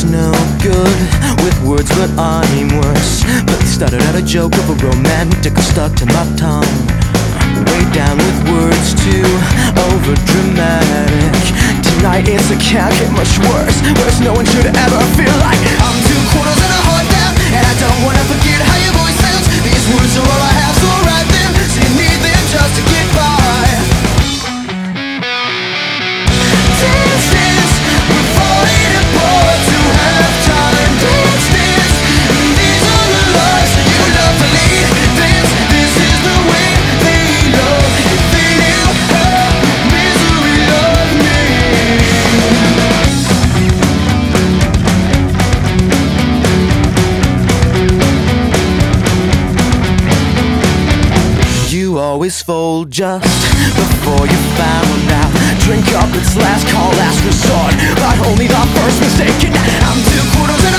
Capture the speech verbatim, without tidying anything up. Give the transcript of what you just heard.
was no good with words, but I'm worse. But they started out a joke of a romantic stuck to my tongue. Way down with words too over dramatic. Tonight it's a can't get much worse. Worse, no one should ever feel like I'm two quarters and a heart down, and I don't wanna forget how your voice sounds. These words are all I have, so write them. So you need them just to get by. Dance, dance, we're falling apart to have time. Dance, dance, these are the lives that you love to lead. Dance, this is the way they love. If they knew how misery loved me. You always fold just before you found out. Drink up, it's last call, last resort, but only the first mistake. And I'm two quarters